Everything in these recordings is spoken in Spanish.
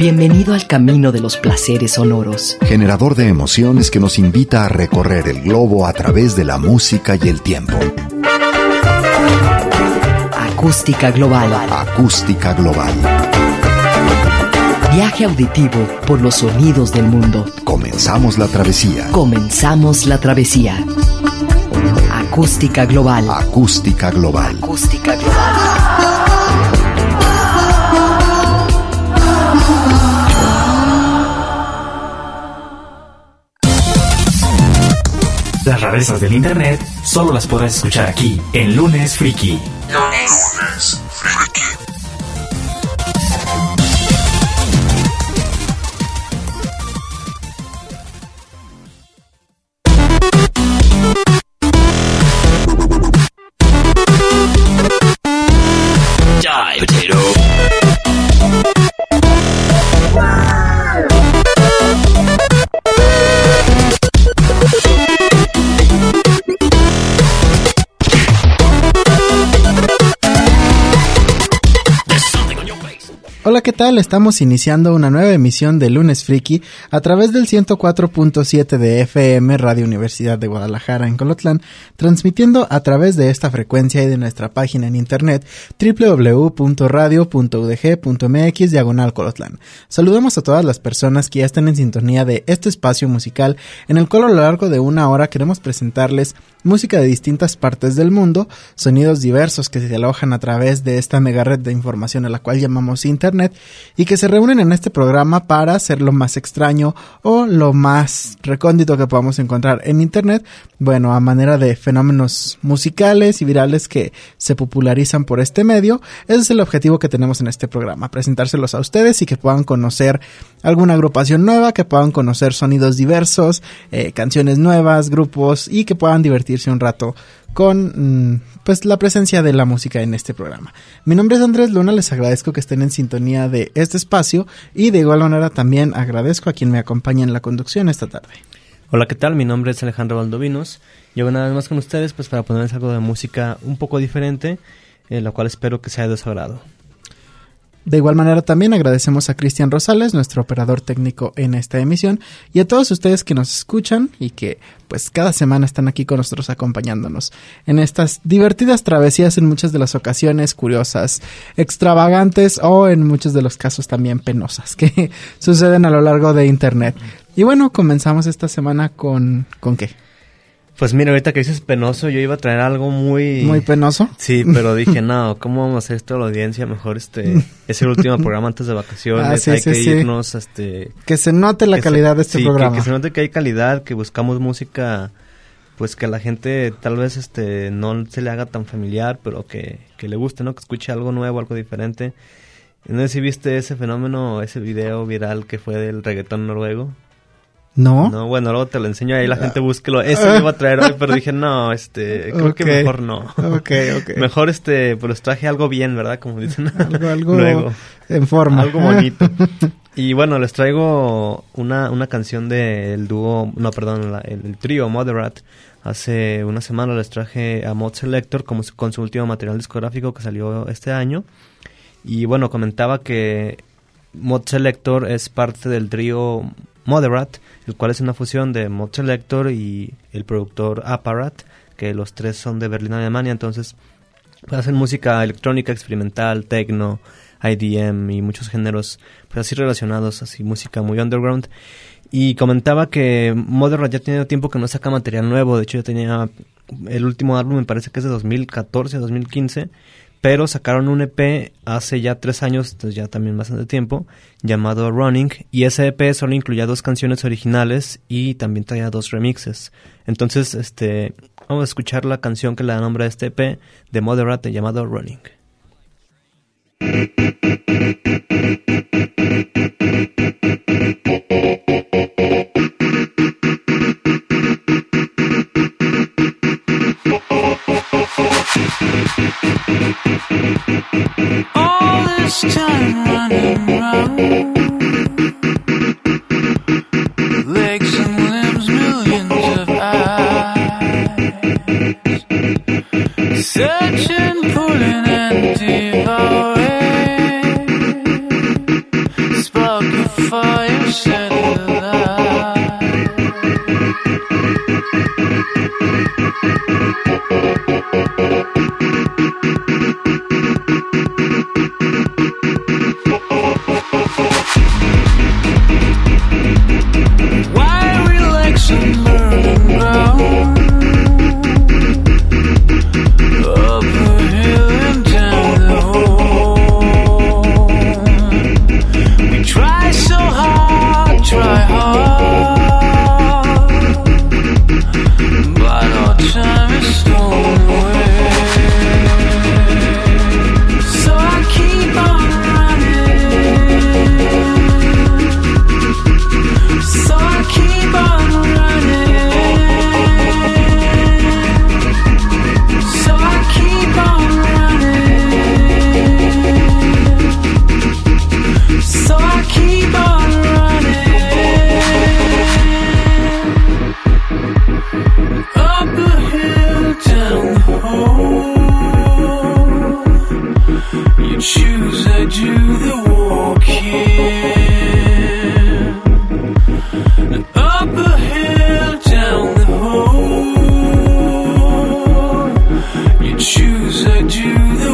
Bienvenido al camino de los placeres sonoros. Generador de emociones que nos invita a recorrer el globo a través de la música y el tiempo. Acústica Global. Acústica Global. Viaje auditivo por los sonidos del mundo. Comenzamos la travesía. Comenzamos la travesía. Acústica Global. Acústica Global. Acústica Global. Las rarezas del internet solo las podrás escuchar aquí, en Lunes Friki. Lunes Friki. Hola, ¿qué tal? Estamos iniciando una nueva emisión de Lunes Friki a través del 104.7 de FM Radio Universidad de Guadalajara en Colotlán, transmitiendo a través de esta frecuencia y de nuestra página en internet www.radio.udg.mx/Colotlán. Saludamos a todas las personas que ya están en sintonía de este espacio musical en el cual a lo largo de una hora queremos presentarles música de distintas partes del mundo, sonidos diversos que se alojan a través de esta mega red de información a la cual llamamos internet y que se reúnen en este programa para hacer lo más extraño o lo más recóndito que podamos encontrar en internet, bueno, a manera de fenómenos musicales y virales que se popularizan por este medio. Ese es el objetivo que tenemos en este programa, presentárselos a ustedes y que puedan conocer alguna agrupación nueva, que puedan conocer sonidos diversos, canciones nuevas, grupos y que puedan divertirse un rato con pues la presencia de la música en este programa. Mi nombre es Andrés Luna, les agradezco que estén en sintonía de este espacio y de igual manera también agradezco a quien me acompaña en la conducción esta tarde. Hola, ¿qué tal? Mi nombre es Alejandro Valdovinos. Yo una vez más con ustedes pues para ponerles algo de música un poco diferente, la cual espero que sea de su agrado. De igual manera también agradecemos a Cristian Rosales, nuestro operador técnico en esta emisión, y a todos ustedes que nos escuchan y que pues cada semana están aquí con nosotros acompañándonos en estas divertidas travesías, en muchas de las ocasiones curiosas, extravagantes o en muchos de los casos también penosas que suceden a lo largo de internet. Y bueno, comenzamos esta semana ¿con qué? Pues mira, ahorita que dices penoso, yo iba a traer algo muy... ¿Muy penoso? Sí, pero dije, no, ¿cómo vamos a hacer esto a la audiencia? Mejor es el último programa antes de vacaciones, hay que irnos, que se note la calidad de este programa. Que se note que hay calidad, que buscamos música, pues que a la gente tal vez no se le haga tan familiar, pero que le guste, ¿no? Que escuche algo nuevo, algo diferente. No sé si viste ese fenómeno, ese video viral que fue del reggaetón noruego. ¿No? No, bueno, luego te lo enseño ahí, la gente búsquelo. Ese lo iba a traer hoy, pero dije, no, creo que mejor no. Okay. Mejor, pues traje algo bien, ¿verdad? Como dicen. algo luego. En forma. Algo bonito. Y bueno, les traigo una canción del dúo, el trío Moderat. Hace una semana les traje a Mod Selector con su último material discográfico que salió este año. Y bueno, comentaba que Mod Selector es parte del trío Moderat, el cual es una fusión de Mod Selector y el productor Apparat, que los tres son de Berlín, Alemania. Entonces hacen música electrónica, experimental, techno, IDM y muchos géneros pues así relacionados, así música muy underground. Y comentaba que Moderat ya tiene tiempo que no saca material nuevo. De hecho ya tenía el último álbum, me parece que es de 2014, 2015, pero sacaron un EP hace ya 3 años, entonces ya también bastante tiempo, llamado Running, y ese EP solo incluía 2 canciones originales y también traía 2 remixes. Entonces, vamos a escuchar la canción que le da nombre a este EP de Moderat llamado Running. All this time running round, legs and limbs, millions of eyes, searching, pulling and devouring, sparking. Why we like some burning ground? Up a hill and down the hole. We try so hard, try hard, but our time is stolen away. So I keep on running. So I keep on running. So I keep on running. So I keep on running. Up the hill, down the hole. You choose, I do the walking. Up the hill, down the hole. You choose, I do the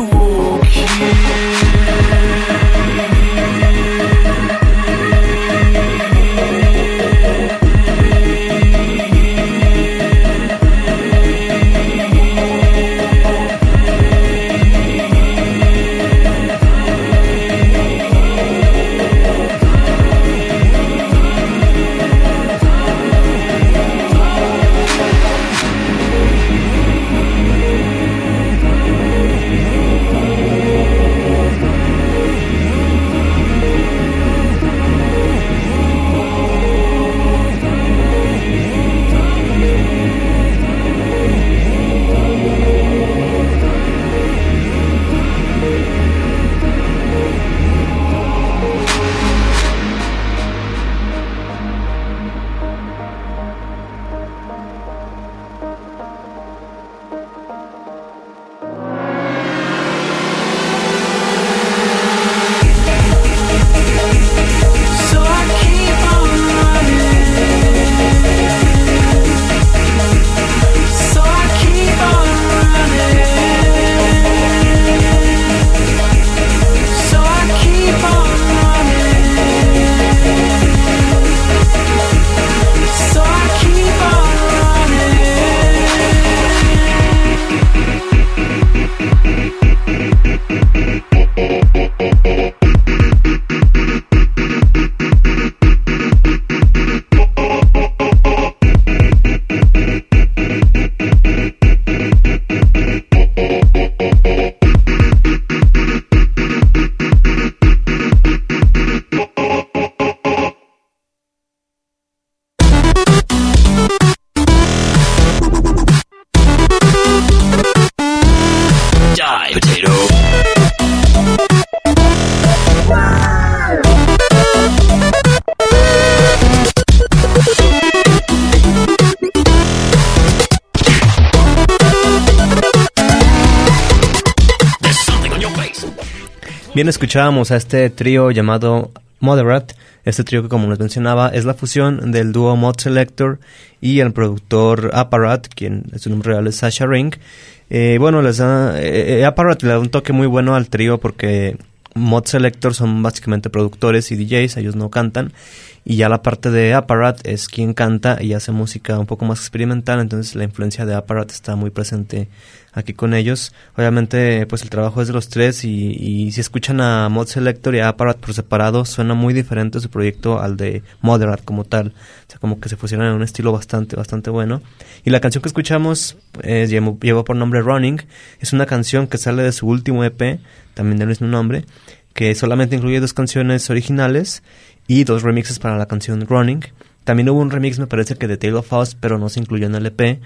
Bien, escuchábamos a este trío llamado Moderat. Este trío que, como les mencionaba, es la fusión del dúo Mod Selector y el productor Apparat, quien su nombre real es Sasha Ring. Bueno, les da Apparat le da un toque muy bueno al trío porque Mod Selector son básicamente productores y DJs, ellos no cantan, y ya la parte de Apparat es quien canta y hace música un poco más experimental, entonces la influencia de Apparat está muy presente aquí con ellos. Obviamente pues el trabajo es de los tres y si escuchan a Mod Selector y a Apparat por separado, suena muy diferente su proyecto al de Moderat como tal, o sea, como que se fusionan en un estilo bastante bueno. Y la canción que escuchamos llevó por nombre Running, es una canción que sale de su último EP, también del mismo nombre, que solamente incluye 2 canciones originales y 2 remixes para la canción Running. También hubo un remix, me parece que de Tale of Us, pero no se incluyó en el EP.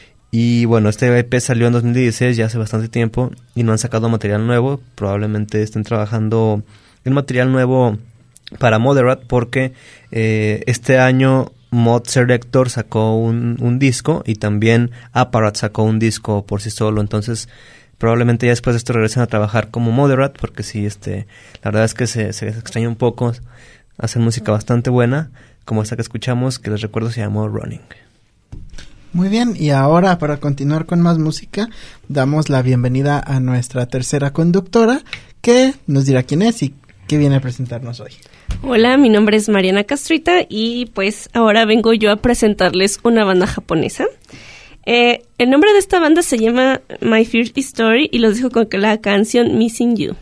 Y bueno, este EP salió en 2016, ya hace bastante tiempo, y no han sacado material nuevo. Probablemente estén trabajando en material nuevo para Moderat, porque este año Mod Selector sacó un disco y también Apparat sacó un disco por sí solo. Entonces probablemente ya después de esto regresen a trabajar como Moderat, porque sí, la verdad es que se extraña un poco. Hacen música bastante buena, como esta que escuchamos, que les recuerdo se llamó Running. Muy bien, y ahora para continuar con más música, damos la bienvenida a nuestra tercera conductora, que nos dirá quién es y qué viene a presentarnos hoy. Hola, mi nombre es Mariana Castruita y pues ahora vengo yo a presentarles una banda japonesa. El nombre de esta banda se llama My First Story y los dejo con la canción Missing You.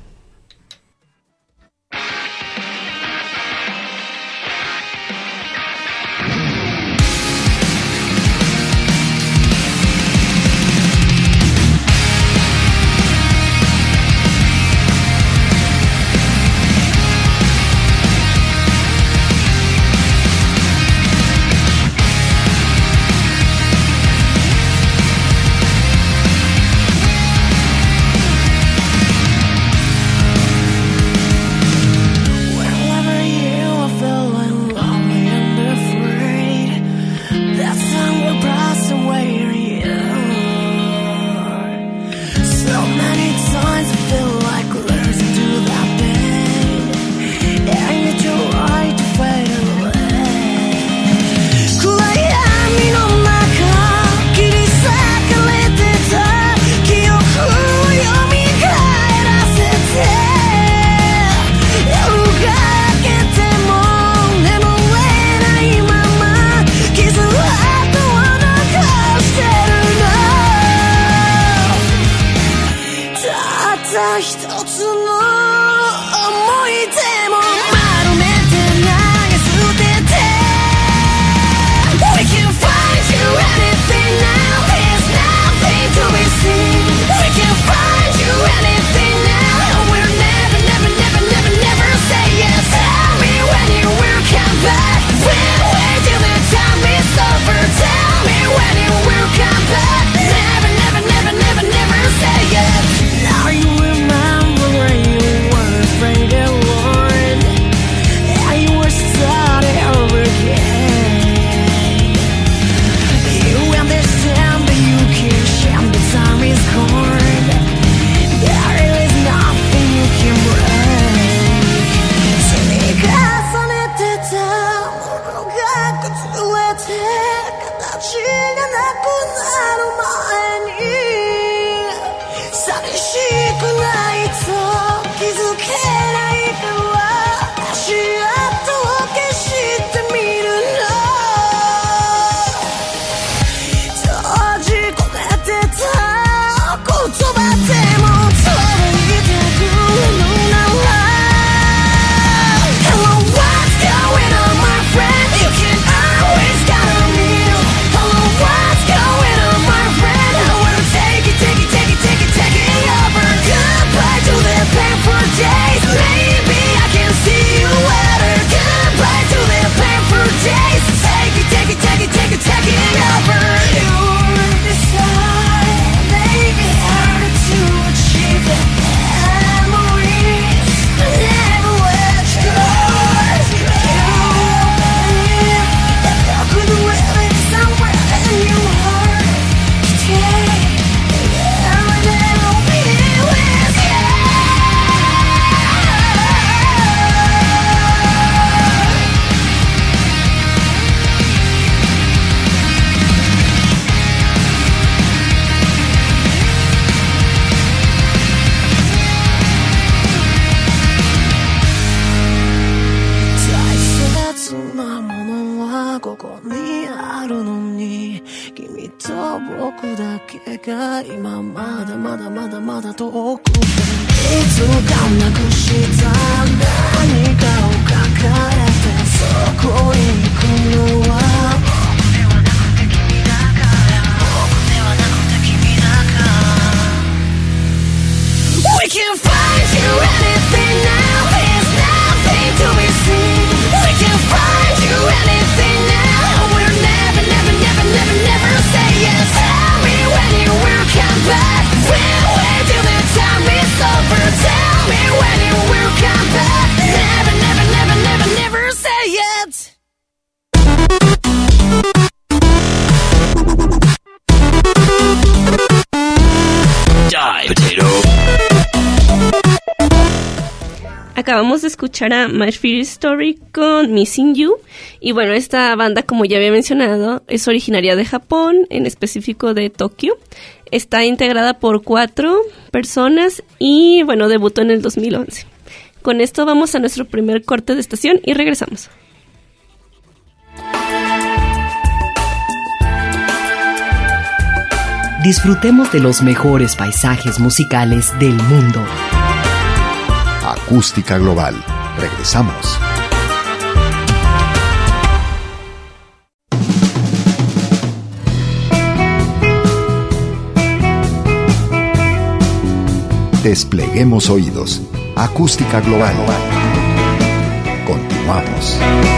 Never say it. acabamos de escuchar a My Fear Story con Missing You. Y bueno, esta banda, como ya había mencionado, es originaria de Japón, en específico de Tokio. Está integrada por 4 personas y bueno, debutó en el 2011. Con esto vamos a nuestro primer corte de estación y regresamos. Disfrutemos de los mejores paisajes musicales del mundo. Acústica Global. Regresamos. Despleguemos oídos. Acústica Global. Continuamos.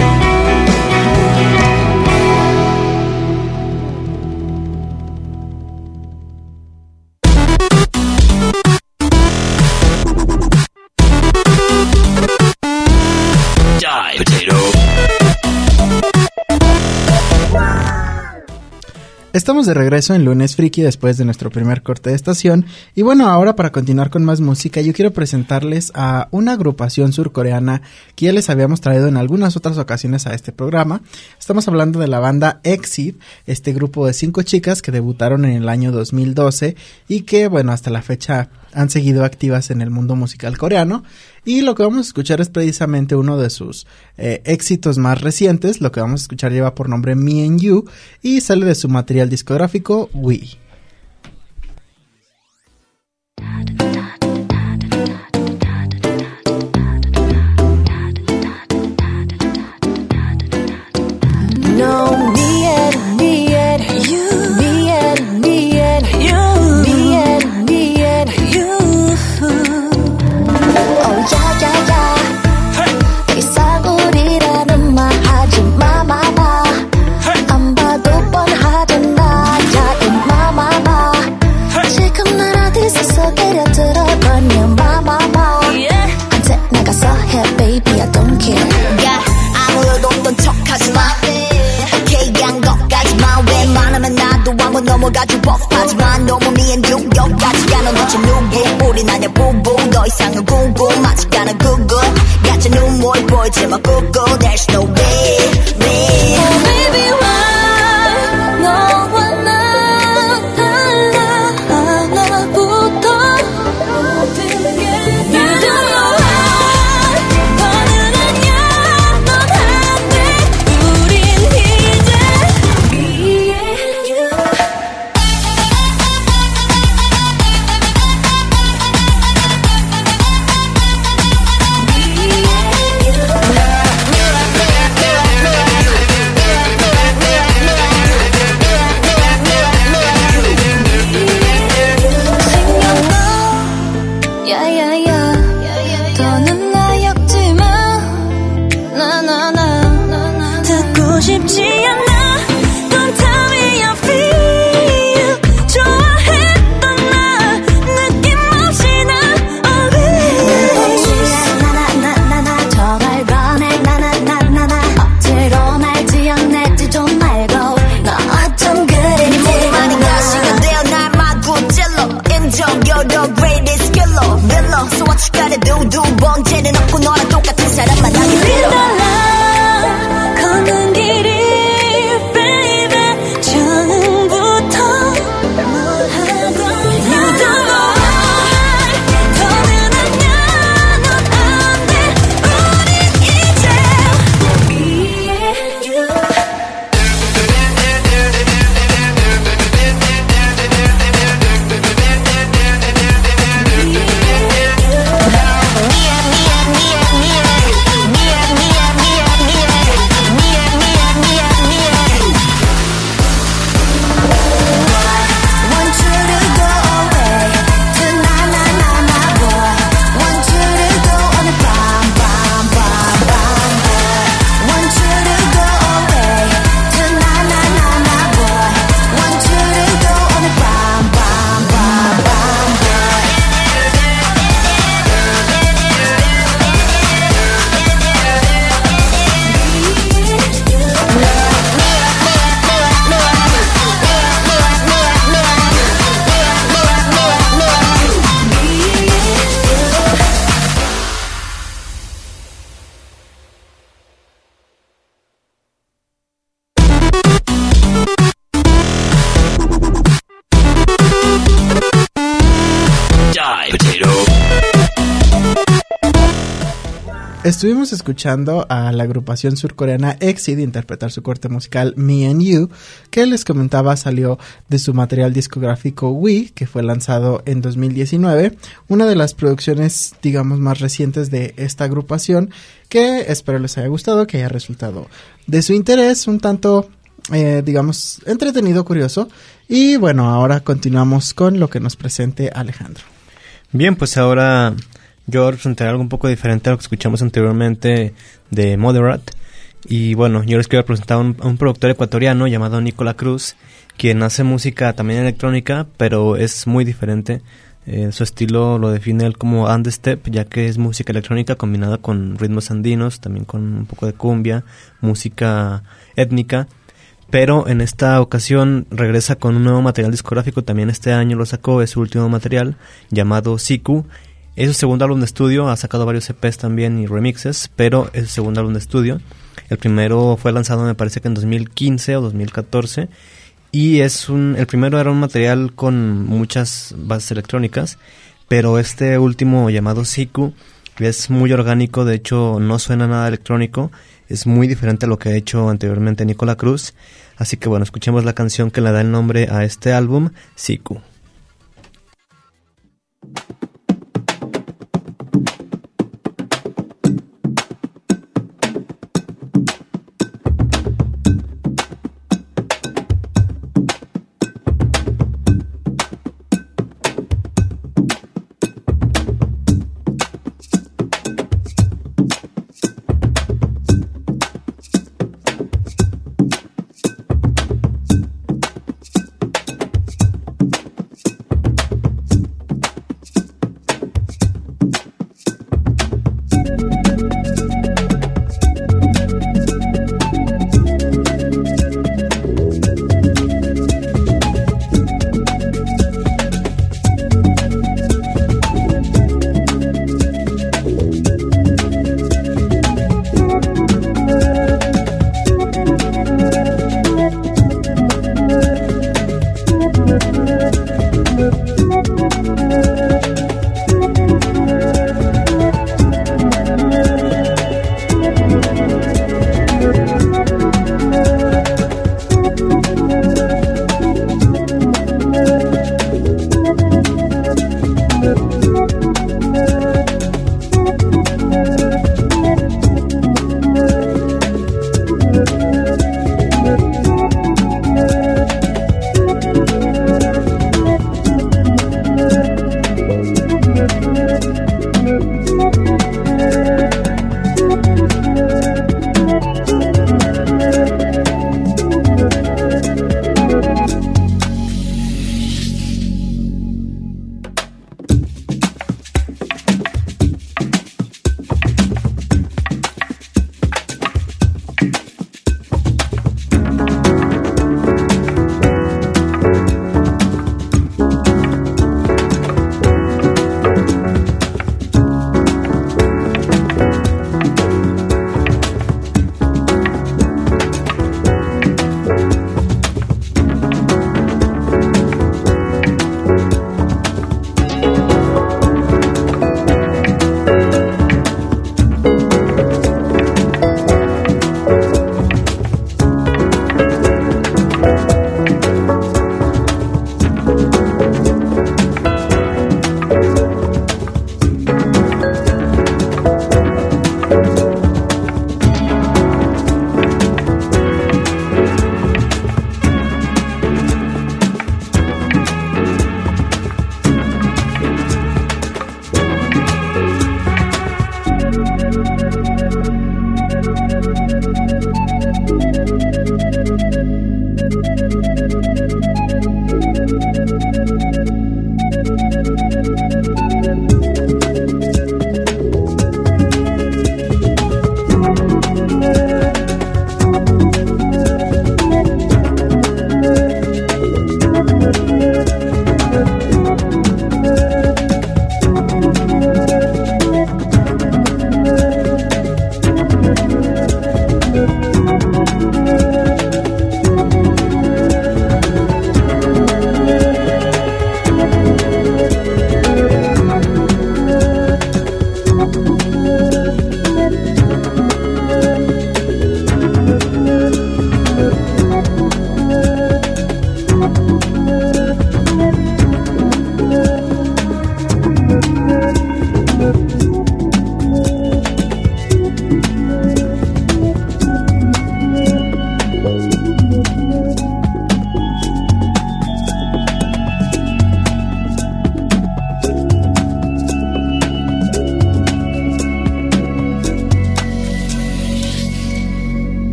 Estamos de regreso en Lunes Friki después de nuestro primer corte de estación. Y bueno, ahora para continuar con más música, yo quiero presentarles a una agrupación surcoreana que ya les habíamos traído en algunas otras ocasiones a este programa. Estamos hablando de la banda EXIT, este grupo de 5 chicas que debutaron en el año 2012 y que, bueno, hasta la fecha han seguido activas en el mundo musical coreano. Y lo que vamos a escuchar es precisamente uno de sus éxitos más recientes. Lo que vamos a escuchar lleva por nombre Me and You y sale de su material discográfico We. No, me and you, me and you, me and you. Oh yeah, yeah, yeah. 이상우리라는 말 하지 마, 마, 마. 안 봐도 뻔하잖아, yeah, 마, 마, 마. 지금 날 어디서 때려들어버려, 마, 마, 마. 언제 나가서 해, baby, I don't care. Yeah, 아무것도 없던 척하지 마. 오케이한 것까지만 웬만하면 나도 한번 넘어가줄 법하지만 너무 me and you 여기까지가 넌 도대체 누구 우린 아냐 부부 더 이상은 궁금하지 않아 구구 가짜 눈물 보이지 마 구구 There's no way Oh baby why 너와 나 달라 하나부터 모든 게 You don't know how 너는 아냐 넌 안 돼 우린 이제 Me and you Me and you Estuvimos escuchando a la agrupación surcoreana EXID interpretar su corte musical Me and You, que les comentaba salió de su material discográfico We, que fue lanzado en 2019, una de las producciones, digamos, más recientes de esta agrupación, que espero les haya gustado, que haya resultado de su interés, un tanto, digamos, entretenido, curioso. Y bueno, ahora continuamos con lo que nos presente Alejandro. Bien, pues ahora yo presentaré algo un poco diferente a lo que escuchamos anteriormente de Moderat. Y bueno, yo les quiero presentar a un productor ecuatoriano llamado Nicola Cruz, quien hace música también electrónica, pero es muy diferente. Su estilo lo define él como understep, ya que es música electrónica combinada con ritmos andinos, también con un poco de cumbia, música étnica. Pero en esta ocasión regresa con un nuevo material discográfico, también este año lo sacó, es su último material, llamado Siku. Es su segundo álbum de estudio, ha sacado varios EPs también y remixes, pero es su segundo álbum de estudio. El primero fue lanzado me parece que en 2015 o 2014, y el primero era un material con muchas bases electrónicas, pero este último llamado Siku es muy orgánico, de hecho no suena nada electrónico, es muy diferente a lo que ha hecho anteriormente Nicola Cruz. Así que bueno, escuchemos la canción que le da el nombre a este álbum, Siku.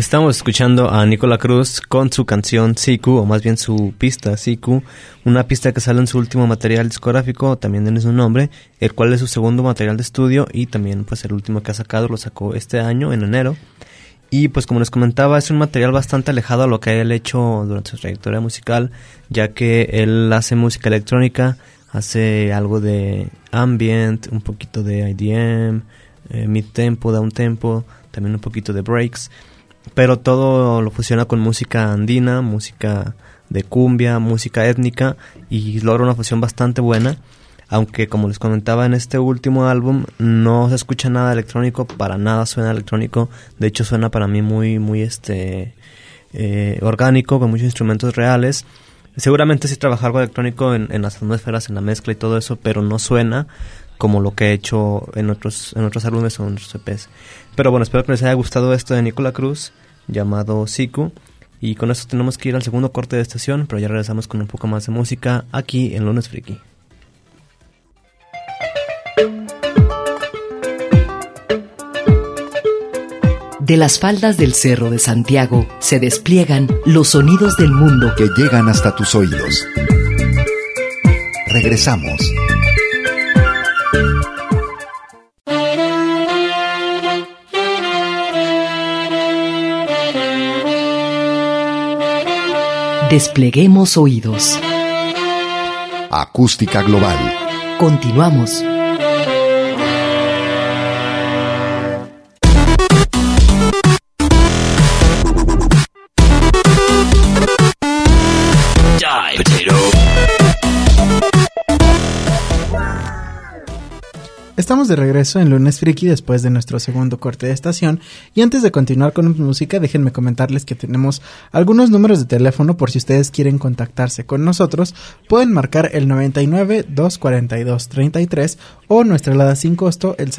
Estamos escuchando a Nicola Cruz con su canción Siku, o más bien su pista Siku, una pista que sale en su último material discográfico, también tiene su nombre, el cual es su segundo material de estudio y también pues el último que ha sacado, lo sacó este año, en enero. Y pues como les comentaba, es un material bastante alejado a lo que él ha hecho durante su trayectoria musical, ya que él hace música electrónica, hace algo de ambient, un poquito de IDM, mid-tempo, down-tempo, también un poquito de breaks, pero todo lo fusiona con música andina, música de cumbia, música étnica, y logra una fusión bastante buena, aunque como les comentaba en este último álbum no se escucha nada electrónico, para nada suena electrónico, de hecho suena para mí muy orgánico, con muchos instrumentos reales. Seguramente sí trabaja algo electrónico en las atmósferas, en la mezcla y todo eso, pero no suena como lo que he hecho en otros álbumes o en otros EPs. Pero bueno, espero que les haya gustado esto de Nicola Cruz, llamado Siku. Y con esto tenemos que ir al segundo corte de estación, pero ya regresamos con un poco más de música aquí en Lunes Friki. De las faldas del Cerro de Santiago se despliegan los sonidos del mundo que llegan hasta tus oídos. Regresamos. Despleguemos oídos. Acústica Global. Continuamos. Estamos de regreso en Lunes Friki después de nuestro segundo corte de estación, y antes de continuar con música déjenme comentarles que tenemos algunos números de teléfono por si ustedes quieren contactarse con nosotros. Pueden marcar el 99-242-33 o nuestra alada sin costo el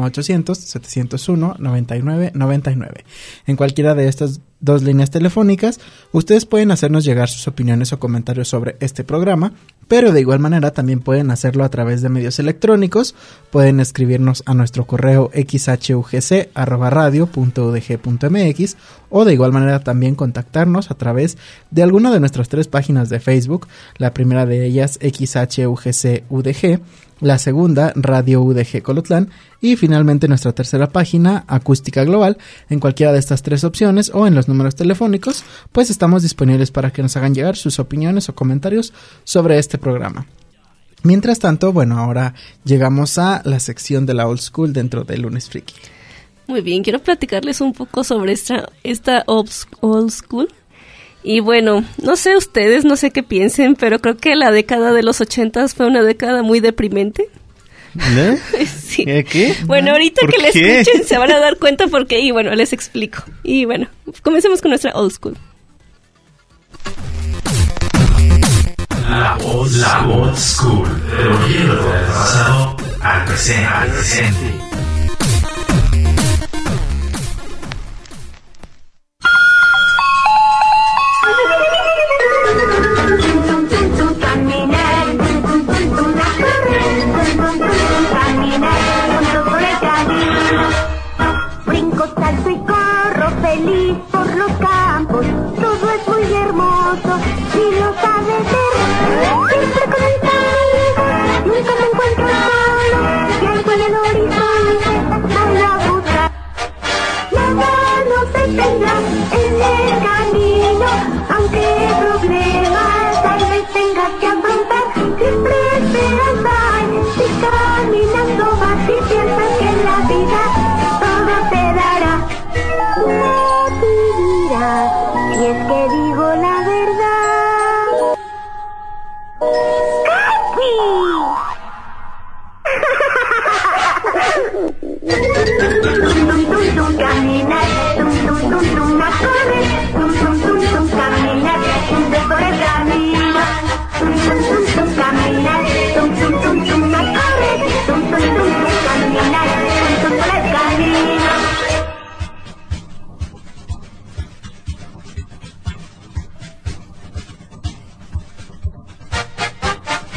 01800-701-9999. En cualquiera de estas dos líneas telefónicas ustedes pueden hacernos llegar sus opiniones o comentarios sobre este programa, pero de igual manera también pueden hacerlo a través de medios electrónicos. Pueden escribirnos a nuestro correo xhugc@radio.udg.mx o de igual manera también contactarnos a través de alguna de nuestras 3 páginas de Facebook. La primera de ellas XHUGC UDG, la segunda Radio UDG Colotlán y finalmente nuestra tercera página Acústica Global. En cualquiera de estas 3 opciones o en los números telefónicos pues estamos disponibles para que nos hagan llegar sus opiniones o comentarios sobre este programa. Mientras tanto, bueno, ahora llegamos a la sección de la Old School dentro de Lunes Friki. Muy bien, quiero platicarles un poco sobre esta Old School. Y bueno, no sé ustedes, no sé qué piensen, pero creo que la década de los 80s fue una década muy deprimente. ¿No? Sí. ¿Qué? Bueno, ahorita que la escuchen se van a dar cuenta por qué, y bueno, les explico. Y bueno, comencemos con nuestra Old School. La Old School, el hielo del pasado al presente. Brinco, salto y corro feliz por los campos. Todo es muy hermoso si lo sabes ver. Siempre con mis amigos, nunca me encuentro solo. Blanco en el horizonte,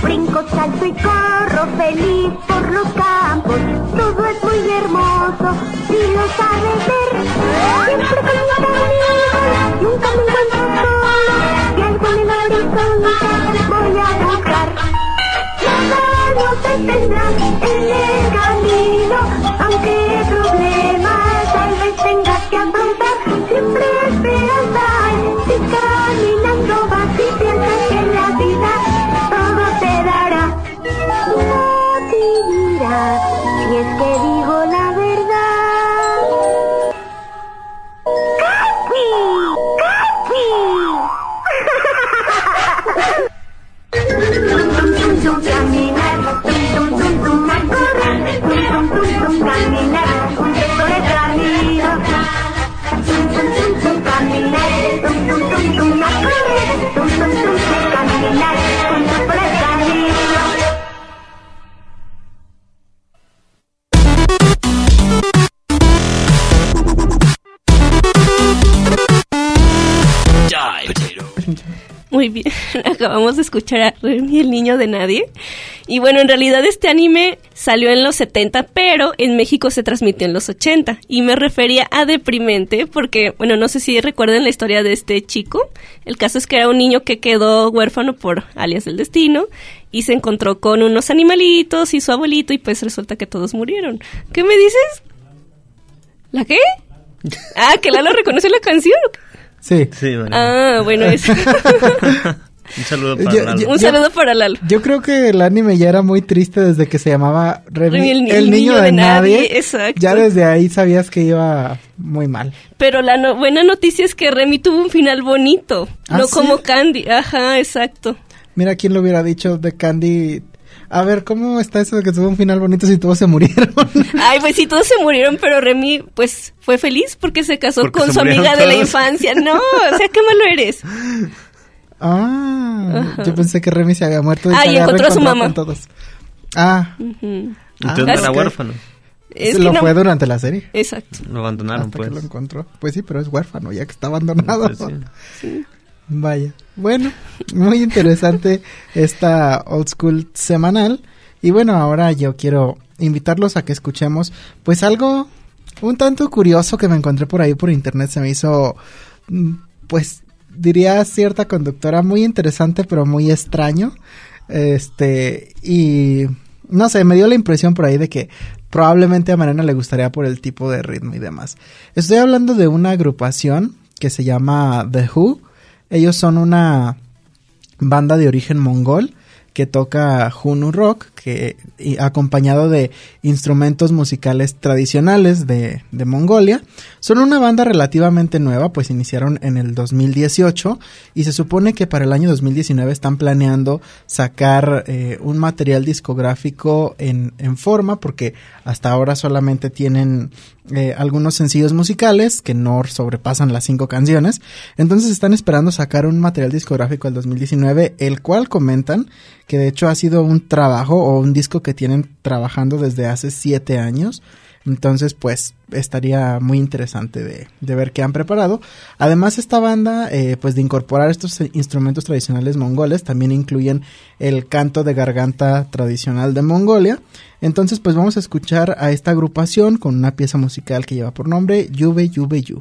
Brinco, salto y corro feliz por los campos. Todo es muy hermoso si lo sabes ver. Siempre con mis amigos, nunca me encuentro solo. Y algo en el horizonte voy a buscar. Nada nos detendrá en el camino, aunque problemas tal vez tengas que afrontar. Siempre esperanza hay, si caminando vas y piensas que en la vida todo te dará. No te dirás si es que digo la verdad. ¡Capi! ¡Capi! Caminar, a correr, caminar, juntos por el camino. Caminar, a correr, caminar, juntos por el camino. Muy bien, acabamos de escuchar a Remy, el niño de nadie. Y bueno, en realidad este anime salió en los 70, pero en México se transmitió en los 80. Y me refería a Deprimente porque, bueno, no sé si recuerdan la historia de este chico. El caso es que era un niño que quedó huérfano por alias del destino y se encontró con unos animalitos y su abuelito y pues resulta que todos murieron. ¿Qué me dices? ¿La qué? Ah, que Lalo reconoce la canción. Sí. Sí, bueno. Ah, bueno, eso. Un saludo para Lalo. Un saludo para Lalo. Yo creo que el anime ya era muy triste desde que se llamaba Remy, el niño de nadie. Exacto. Ya desde ahí sabías que iba muy mal. Pero la buena noticia es que Remy tuvo un final bonito, no ¿sí? como Candy. Ajá, exacto. Mira quién lo hubiera dicho de Candy. A ver, ¿cómo está eso de que tuvo un final bonito si todos se murieron? Ay, pues sí, todos se murieron, pero Remy, pues, fue feliz porque se casó porque con su amiga de la infancia. No, o sea, qué malo eres. Ah, yo pensé que Remy se había muerto y se y había encontró a su reencontrado mamá. con todos. Ah. Entonces era huérfano. Es lo que fue durante la serie. Exacto. Lo abandonaron, hasta pues. que lo encontró. Pues sí, pero es huérfano, ya que está abandonado. Pues Sí. Vaya. Bueno, muy interesante esta Old School semanal. Y bueno, ahora yo quiero invitarlos a que escuchemos pues algo un tanto curioso que me encontré por ahí por internet. Se me hizo, pues, diría cierta conductora muy interesante, pero muy extraño. Y no sé, me dio la impresión por ahí de que probablemente a Mariana le gustaría por el tipo de ritmo y demás. Estoy hablando de una agrupación que se llama The Who. Ellos son una banda de origen mongol que toca Hunu Rock, acompañado de instrumentos musicales tradicionales de Mongolia. Son una banda relativamente nueva, pues iniciaron en el 2018 y se supone que para el año 2019 están planeando sacar un material discográfico en forma, porque hasta ahora solamente tienen algunos sencillos musicales que no sobrepasan las 5 canciones. Entonces están esperando sacar un material discográfico el 2019, el cual comentan que de hecho ha sido un trabajo o un disco que tienen trabajando desde hace 7 años. Entonces, pues, estaría muy interesante de ver qué han preparado. Además, esta banda, pues, de incorporar estos instrumentos tradicionales mongoles, también incluyen el canto de garganta tradicional de Mongolia. Entonces, pues, vamos a escuchar a esta agrupación con una pieza musical que lleva por nombre Yube Yube Yu.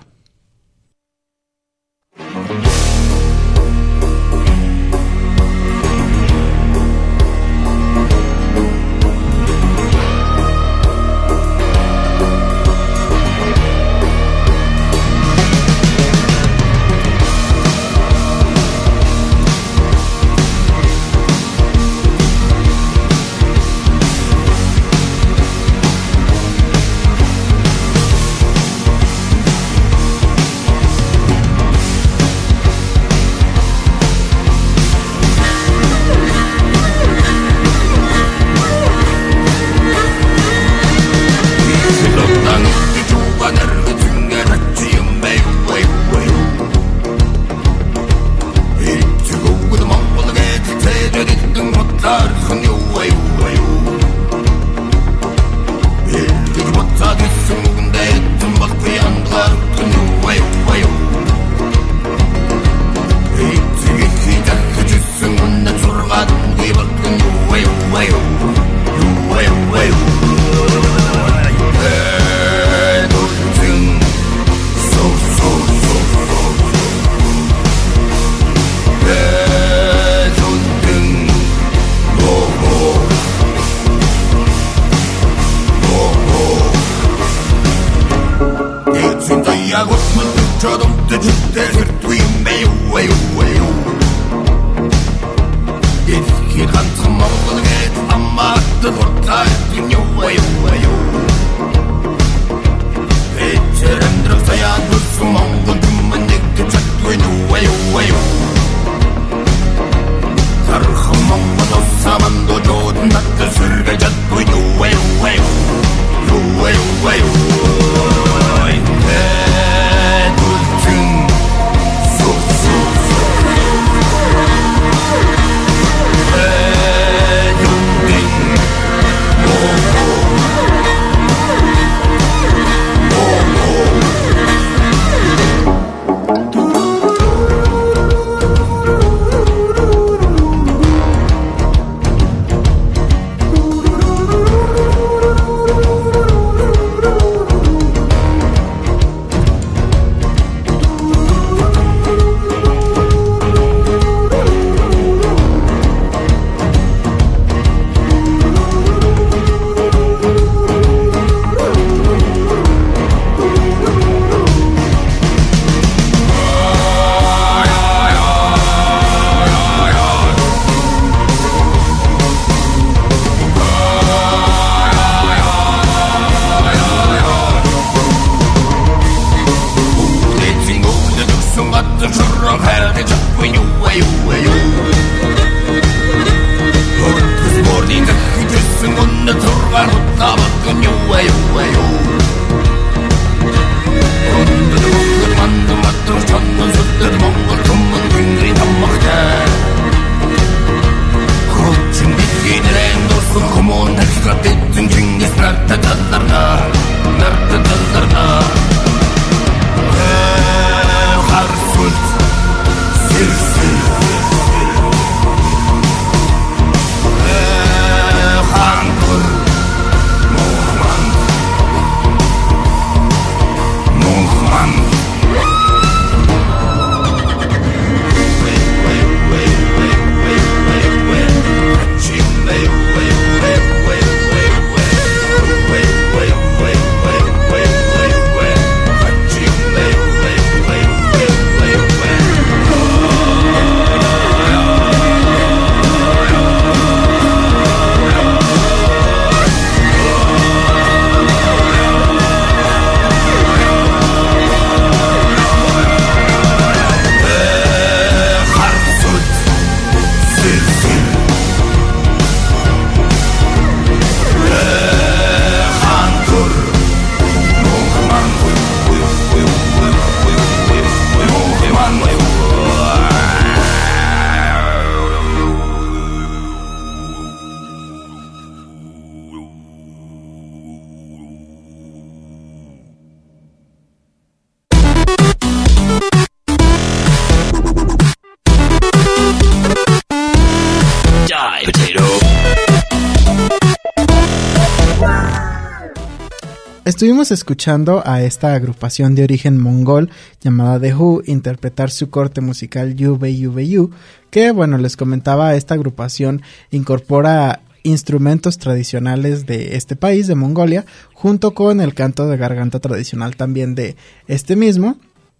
Estuvimos escuchando a esta agrupación de origen mongol llamada The Who interpretar su corte musical You, que bueno, les comentaba, esta agrupación incorpora instrumentos tradicionales de este país, de Mongolia, junto con el canto de garganta tradicional también de este mismo.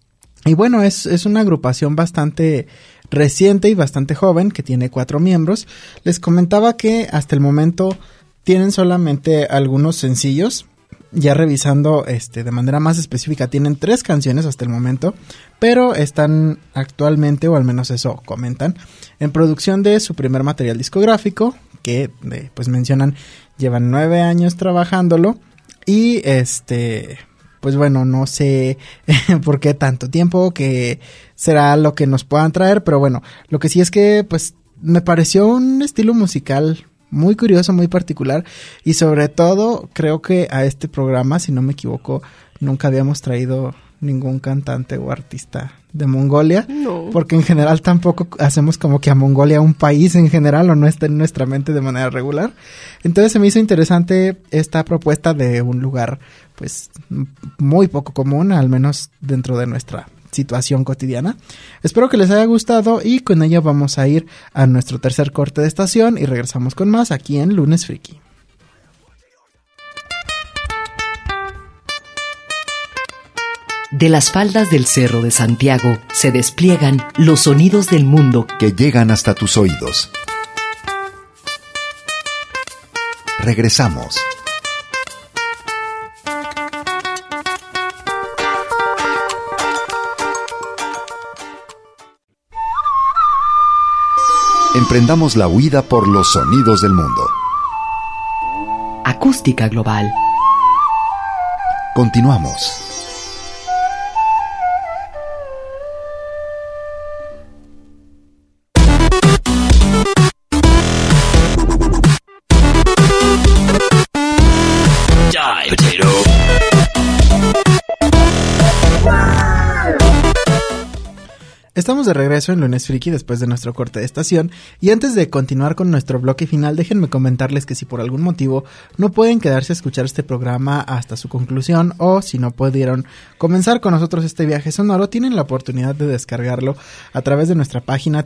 Y bueno, es una agrupación bastante reciente y bastante joven, que tiene 4 miembros. Les comentaba que hasta el momento tienen solamente algunos sencillos. Ya revisando de manera más específica, tienen 3 canciones hasta el momento, pero están actualmente, o al menos eso comentan, en producción de su primer material discográfico, que pues mencionan, llevan 9 años trabajándolo, y pues bueno, no sé por qué tanto tiempo, que será lo que nos puedan traer, pero bueno, lo que sí es que pues me pareció un estilo musical muy curioso, muy particular, y sobre todo creo que a este programa, si no me equivoco, nunca habíamos traído ningún cantante o artista de Mongolia, no, porque en general tampoco hacemos como que a Mongolia un país en general, o no está en nuestra mente de manera regular. Entonces se me hizo interesante esta propuesta de un lugar pues muy poco común, al menos dentro de nuestra situación cotidiana. Espero que les haya gustado, y con ello vamos a ir a nuestro tercer corte de estación y regresamos con más aquí en Lunes Friki. De las faldas del Cerro de Santiago se despliegan los sonidos del mundo que llegan hasta tus oídos. Regresamos. Emprendamos la huida por los sonidos del mundo. Acústica Global. Continuamos. Estamos de regreso en Lunes Friki después de nuestro corte de estación, y antes de continuar con nuestro bloque final, déjenme comentarles que si por algún motivo no pueden quedarse a escuchar este programa hasta su conclusión, o si no pudieron comenzar con nosotros este viaje sonoro, tienen la oportunidad de descargarlo a través de nuestra página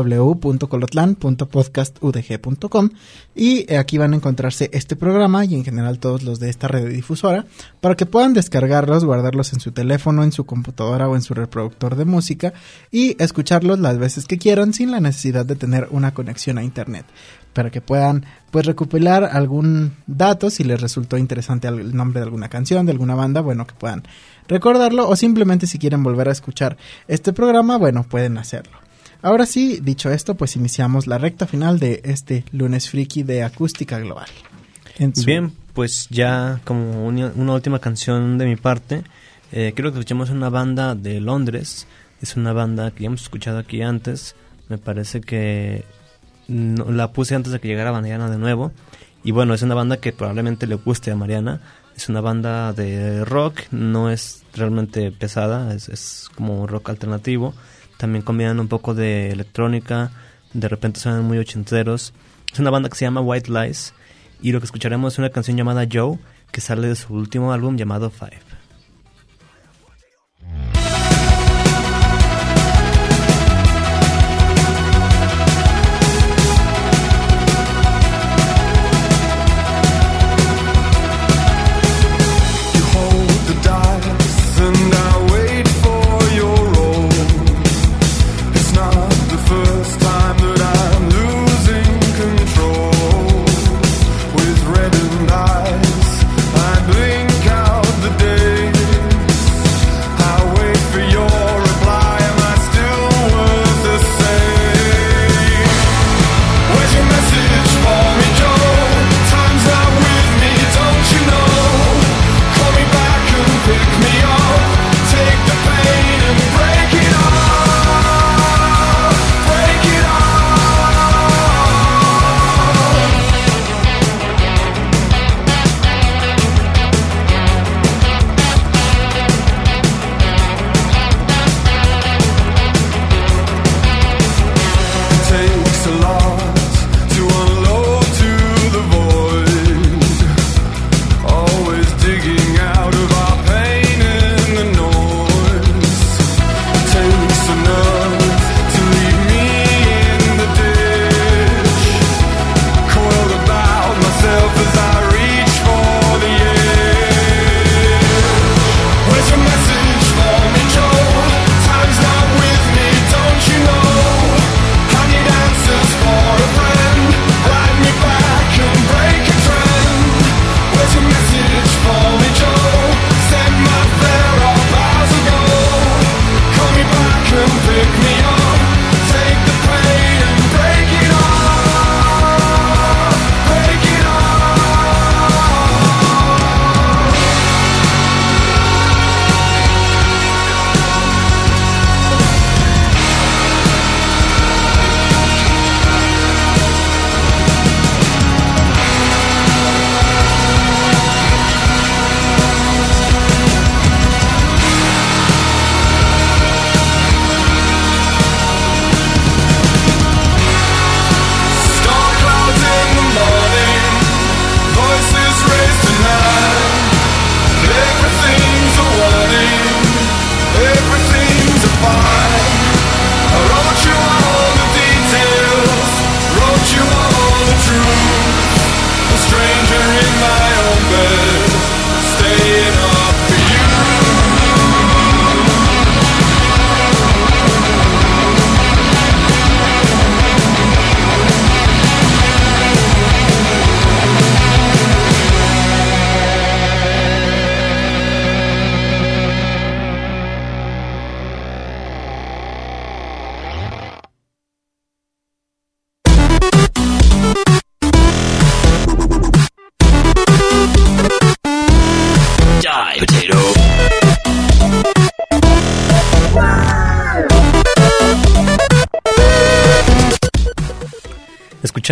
www.colotlan.podcastudg.com, y aquí van a encontrarse este programa y en general todos los de esta radiodifusora para que puedan descargarlos, guardarlos en su teléfono, en su computadora o en su reproductor de música y escucharlos las veces que quieran sin la necesidad de tener una conexión a internet, para que puedan pues recopilar algún dato si les resultó interesante el nombre de alguna canción, de alguna banda, bueno, que puedan recordarlo, o simplemente si quieren volver a escuchar este programa, bueno, pueden hacerlo. Ahora sí, dicho esto, pues iniciamos la recta final de este Lunes Friki de Acústica Global. Bien, pues ya como una última canción de mi parte, quiero que escuchemos una banda de Londres. Es una banda que ya hemos escuchado aquí antes. Me parece que no, la puse antes de que llegara Mariana de nuevo. Y bueno, es una banda que probablemente le guste a Mariana. Es una banda de rock, no es realmente pesada, es como rock alternativo. También combinan un poco de electrónica, de repente suenan muy ochenteros. Es una banda que se llama White Lies. Y lo que escucharemos es una canción llamada Joe, que sale de su último álbum llamado Five. Red and eyes, I blink out the day.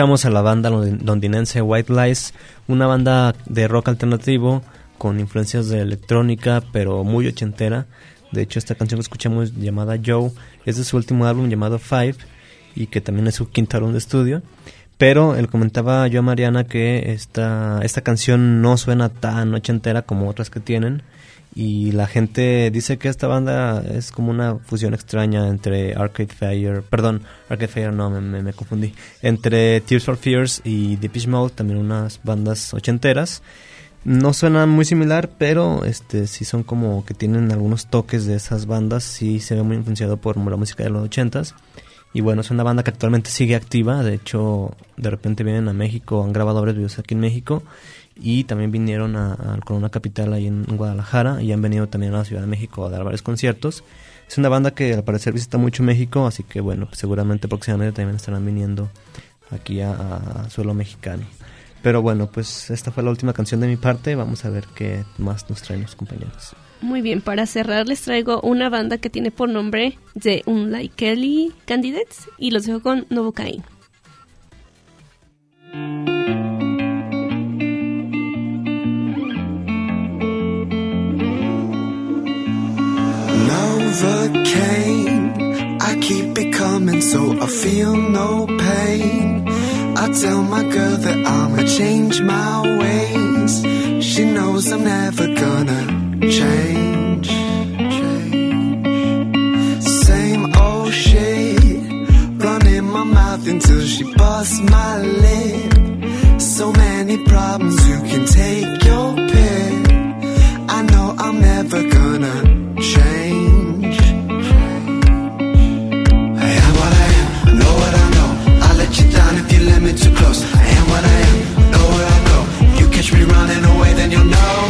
escuchamos a la banda londinense White Lies, una banda de rock alternativo con influencias de electrónica, pero muy ochentera. De hecho, esta canción que escuchamos llamada Joe es de su último álbum llamado Five, y que también es su quinto álbum de estudio. Pero él comentaba yo a Mariana que esta canción no suena tan ochentera como otras que tienen, y la gente dice que esta banda es como una fusión extraña entre Arcade Fire no, me confundí, entre Tears for Fears y Depeche Mode, también unas bandas ochenteras. No suena muy similar, pero sí son como que tienen algunos toques de esas bandas, sí se ve muy influenciado por la música de los ochentas. Y bueno, es una banda que actualmente sigue activa. De hecho, de repente vienen a México, han grabado varios videos aquí en México, y también vinieron con una capital ahí en Guadalajara, y han venido también a la Ciudad de México a dar varios conciertos. Es una banda que al parecer visita mucho México, así que bueno, pues seguramente próximamente también estarán viniendo aquí a suelo mexicano. Pero bueno, pues esta fue la última canción de mi parte. Vamos a ver qué más nos traen los compañeros. Muy bien, para cerrar les traigo una banda que tiene por nombre The Unlikely Candidates, y los dejo con Novocaine. Novocaine, I keep it coming so I feel no pain. I tell my girl that I'ma change my ways. She knows I'm never gonna change. Same old shit, running my mouth until she busts my lip. So many problems, you can take your pick. I know I'm never gonna change. I am what I am, I know what I know. I'll let you down if you let me too close. I am what I am, know where I go. If you catch me running away, then you'll know.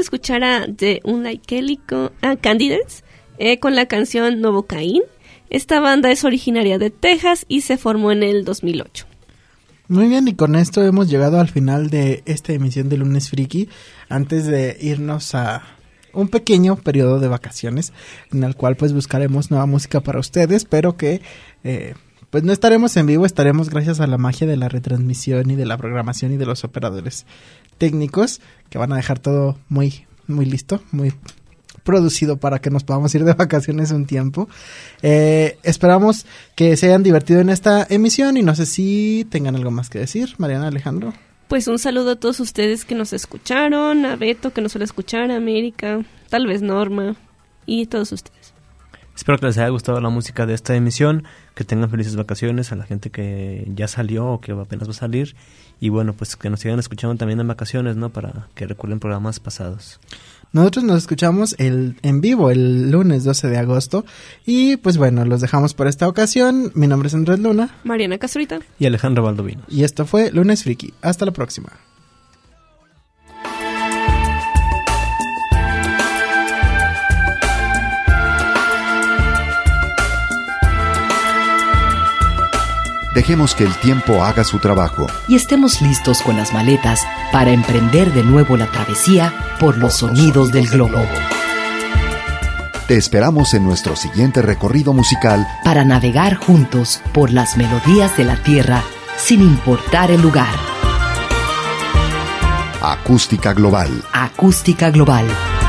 escuchar a The Unlikely Candidates con la canción Novocaine. Esta banda es originaria de Texas y se formó en el 2008. Muy bien, y con esto hemos llegado al final de esta emisión de Lunes Friki, antes de irnos a un pequeño periodo de vacaciones, en el cual pues buscaremos nueva música para ustedes, pero que pues no estaremos en vivo, estaremos gracias a la magia de la retransmisión y de la programación y de los operadores técnicos, que van a dejar todo muy, muy listo, muy producido para que nos podamos ir de vacaciones un tiempo. Esperamos que se hayan divertido en esta emisión y no sé si tengan algo más que decir, Mariana, Alejandro. Pues un saludo a todos ustedes que nos escucharon, a Beto que nos suele escuchar, a América, tal vez Norma y todos ustedes. Espero que les haya gustado la música de esta emisión, que tengan felices vacaciones a la gente que ya salió o que apenas va a salir, y bueno, pues que nos sigan escuchando también en vacaciones, ¿no? Para que recuerden programas pasados. Nosotros nos escuchamos en vivo el lunes 12 de agosto y pues bueno, los dejamos por esta ocasión. Mi nombre es Andrés Luna, Mariana Castrita y Alejandro Valdovinos. Y esto fue Lunes Friki. Hasta la próxima. Dejemos que el tiempo haga su trabajo. Y estemos listos con las maletas para emprender de nuevo la travesía por los sonidos del globo. Te esperamos en nuestro siguiente recorrido musical para navegar juntos por las melodías de la tierra sin importar el lugar. Acústica Global. Acústica Global.